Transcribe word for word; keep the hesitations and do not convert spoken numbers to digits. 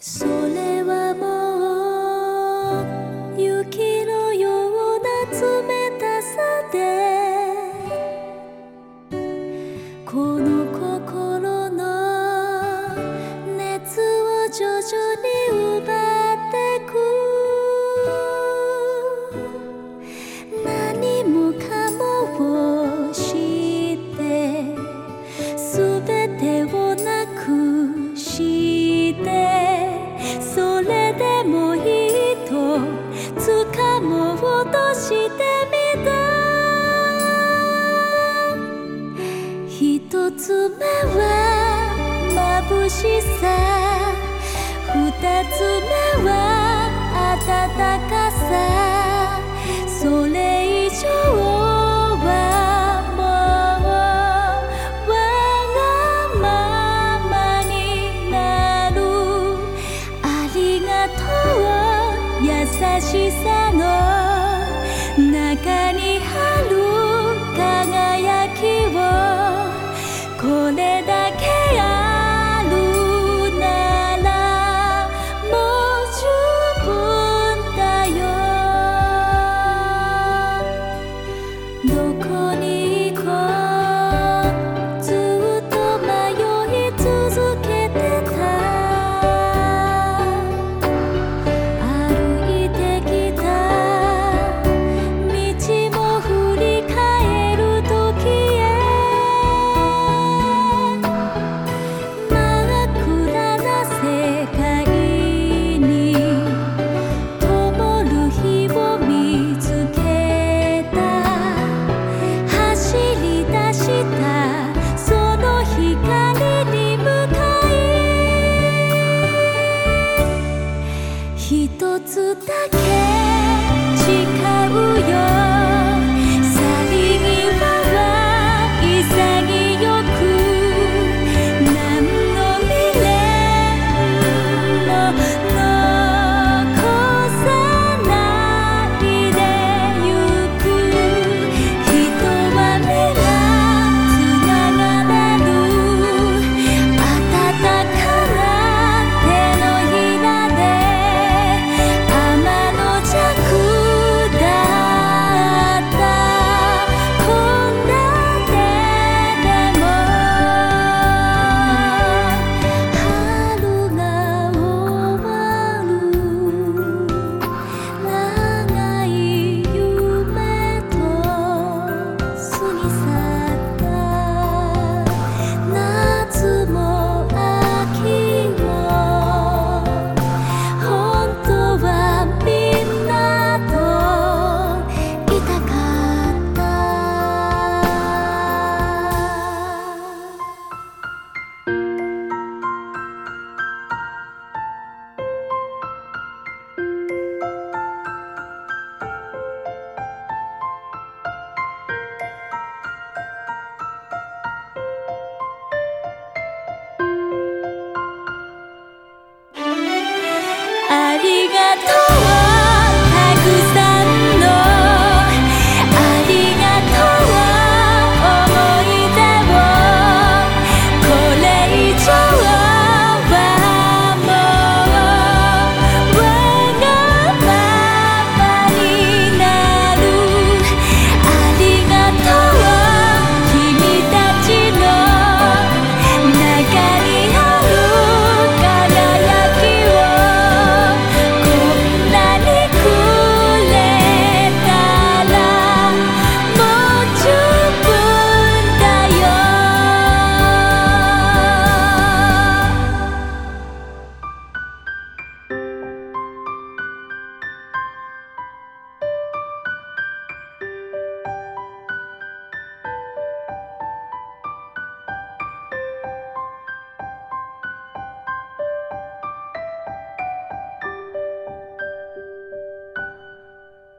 それはもう雪のような冷たさでこの心の熱を徐々に奪ってく何もかもを知って全てをなくしてそれでもいいと掴もうとしてみた一つ目は眩しさ二つ目は温かさそれ以上はもうわがままになるありがとう優しさの中にある輝きをこれだけあるならもう十分だよどこに行こうずっと迷い続けてた歩いてきた道も振り返る時へ真っ暗な世界に灯る日を見つけた走り出したその光に向かい一つだけ誓うよ去り際は潔く何の未練も残さないでゆく人は皆つながる温かな手のひらで天の弱だったこんな手でも春が終わる長い夢と過ぎ去った夏も秋も本当はみんなといたかったありがとう